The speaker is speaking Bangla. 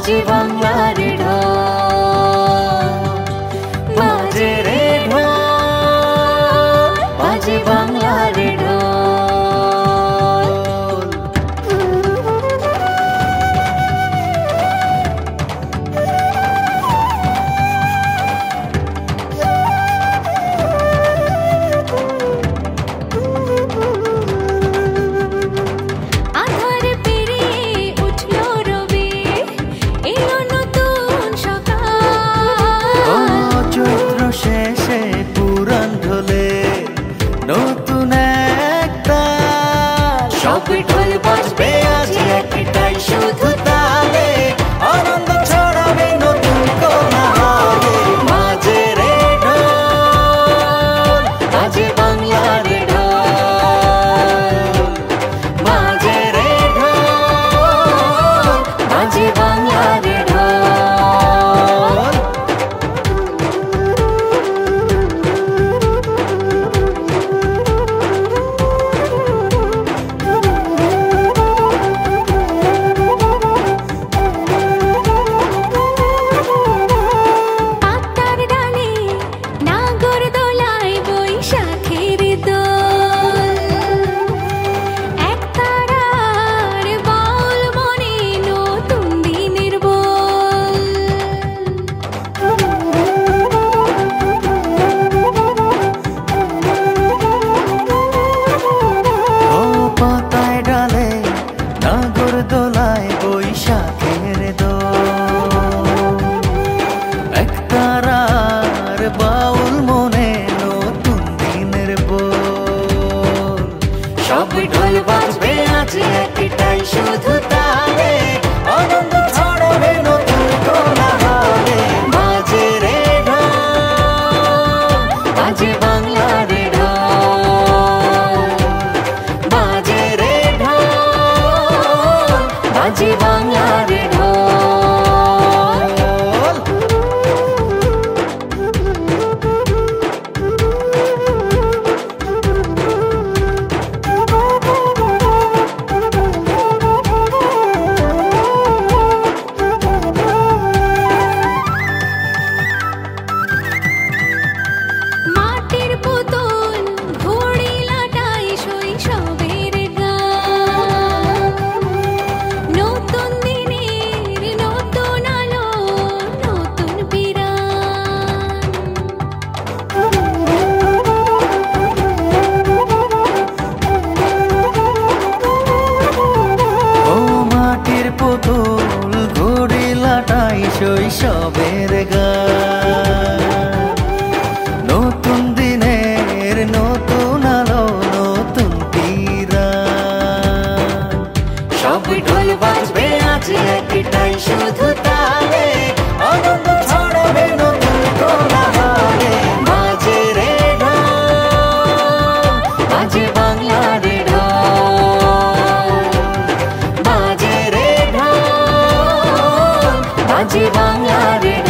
বাজে বাংলার ঢোল, বাজে রে ঢোল, বাজে বাংলার ঢোল। শেষে পুরান ঢোলে নতুন একটা সব ঢোল বাজবে আজ একটাই শুধু তালে, আনন্দ ছড়াবে নতুন কোলাহলে। বাজে রে ঢোল, বাজে বাংলার ঢোল, বাজে রে ঢোল, বাজে বাংলার ঢোল। দোলায় বৈশাখের দোল, একতারার বাউল মনে নতুন দিনের বোল। সব ঢোল বাজবে আজ একটাই শুধু তালে, আনন্দ ছড়াবে নতুন কোলাহলে। বাজে রে ঢোল, বাজে বাংলার ঢোল, বাজে রে ঢোল, বাজে বাংলার ঢোল। মাটির পুতুল ঘুড়ি লাটাই শৈশবের গান, নতুন দিনের নতুন আলো নতুন বিরান। ও মাটির পুতুল ঘুড়ি লাটাই শৈশবের গান, নতুন দিনের নতুন আলো নতুন কিরণ। সব ঢোল বাজবে আজ একটাই শুধু তালে, আনন্দ ছড়াবে নতুন কোলাহলে। বাজে রে ঢোল, বাজে বাংলার ঢোল, বাজে রে ঢোল, বাজে বাংলার ঢোল।